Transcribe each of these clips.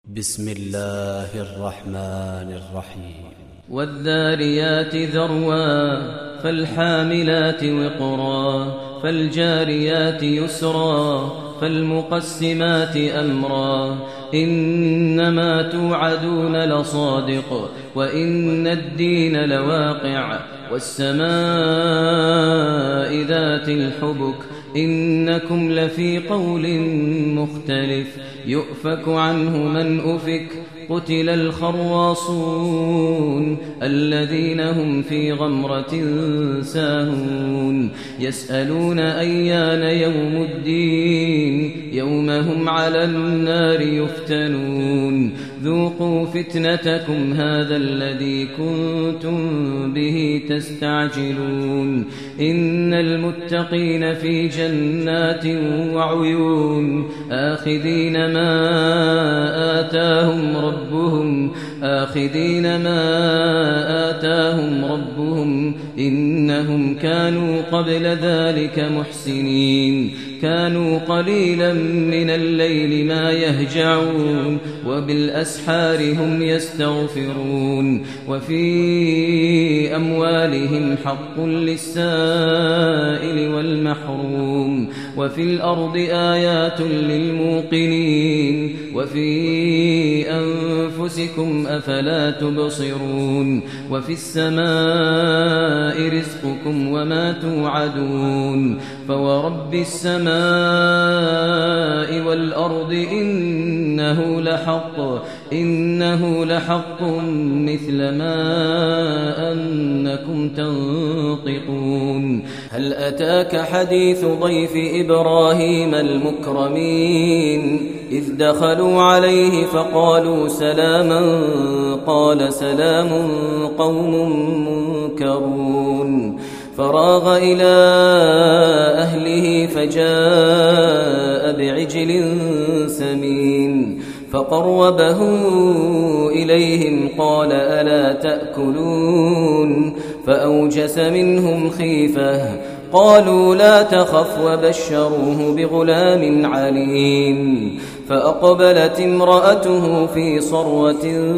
بسم الله الرحمن الرحيم والذاريات ذروا فالحاملات وقرا فالجاريات يسرا فالمقسمات أمرا إنما توعدون لصادق وإن الدين لواقع والسماء ذات الحبك إنكم لفي قول مختلف يؤفك عنه من أفك قتل الخراصون الذين هم في غمرة ساهون يسألون أيان يوم الدين يوم هم على النار يفتنون ذوقوا فتنتكم هذا الذي كنتم به تستعجلون إن المتقين في جنات وعيون آخذين ما آتاهم ربهم إنهم كانوا قبل ذلك محسنين كانوا قليلا من الليل ما يهجعون وبالأسحار هم يستغفرون وفي أموالهم حق للسائل والمحروم وفي الأرض آيات للموقنين وفي أنفسكم أفلا تبصرون وفي السماء رزقكم وما توعدون فورب السماء والأرض إنه لحق مثل ما أنكم تنطقون هل أتاك حديث ضيف إبراهيم المكرمين إذ دخلوا عليه فقالوا سلاما قال سلام قوم منكرون فراغ إلى أهله فجاء بعجل سمين فقربه إليهم قال ألا تأكلون فأوجس منهم خيفة قالوا لا تخف وبشروه بغلام عليم فأقبلت امرأته في صرة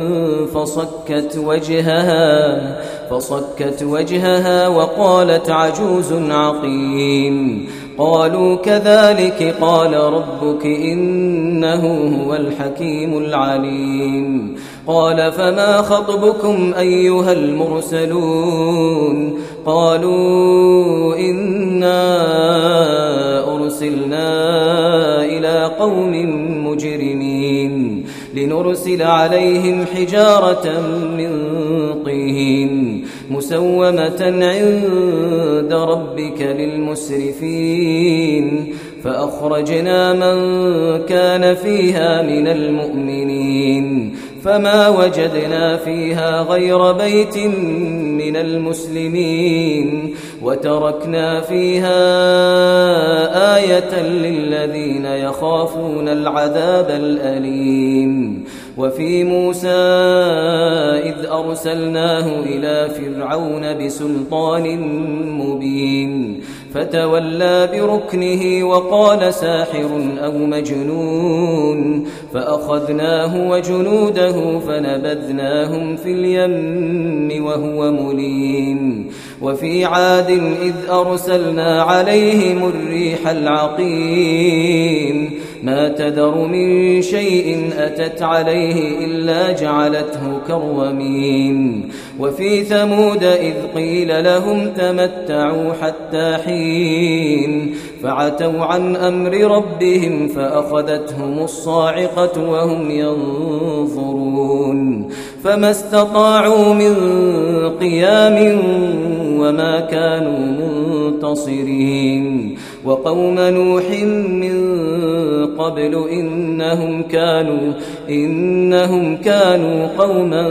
فصكت وجهها وقالت عجوز عقيم قالوا كذلك قال ربك إنه هو الحكيم العليم قال فما خطبكم أيها المرسلون قالوا إنا أرسلنا إلى قوم مجرمين لنرسل عليهم حجارة من طين مسومة عند ربك للمسرفين فأخرجنا من كان فيها من المؤمنين فما وجدنا فيها غير بيت من المسلمين وتركنا فيها آية للذين يخافون العذاب الأليم وفي موسى إذ أرسلناه إلى فرعون بسلطان مبين فتولى بركنه وقال ساحر أو مجنون فأخذناه وجنوده فنبذناهم في اليم وهو مليم وفي عاد إذ أرسلنا عليهم الريح العقيم ما تذر من شيء أتت عليه إلا جعلته كالرميم وفي ثمود إذ قيل لهم تمتعوا حتى حين فعتوا عن أمر ربهم فأخذتهم الصاعقة وهم ينظرون فما استطاعوا من قيام وما كانوا منتصرين وقوم نوح من قبل إنهم كانوا قوما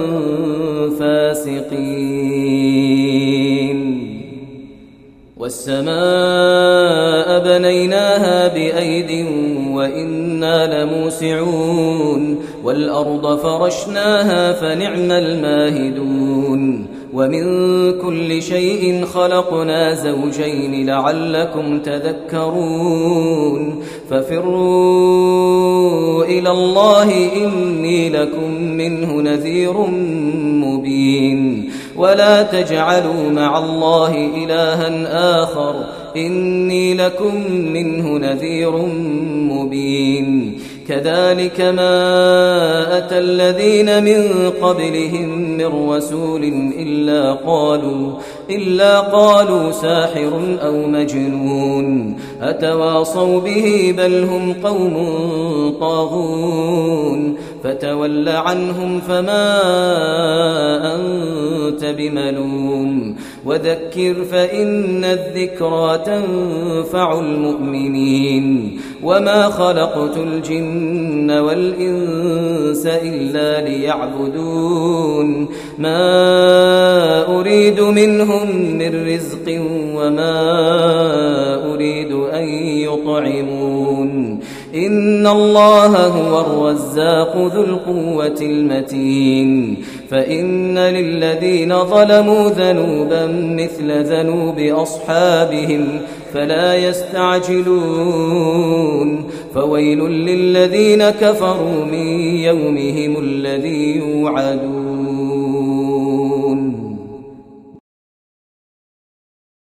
فاسقين والسماء بنيناها بأيد وإنا لموسعون والأرض فرشناها فنعم الماهدون ومن كل شيء خلقنا زوجين لعلكم تذكرون ففروا إلى الله إني لكم منه نذير مبين ولا تجعلوا مع الله إلها آخر إني لكم منه نذير مبين كذلك ما أتى الذين من قبلهم من رسول إلا قالوا ساحر أو مجنون أتواصوا به بل هم قوم طاغون فتول عنهم فما أنت بملوم وذكر فإن الذكرى تنفع المؤمنين وما خلقت الجن والإنس إلا ليعبدون ما أريد منهم من رزق وما أريد أن يطعمون إن الله هو الرزاق ذو القوة المتين فإن للذين ظلموا ذنوبا مثل ذنوب أصحابهم فلا يستعجلون فويل للذين كفروا من يومهم الذي يوعدون